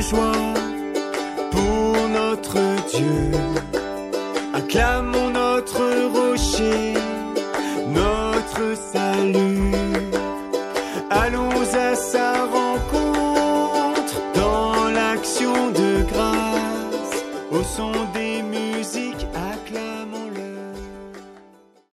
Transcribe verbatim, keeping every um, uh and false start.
joie pour notre Dieu. Acclamons notre rocher, notre salut. Allons à sa rencontre dans l'action de grâce, au son des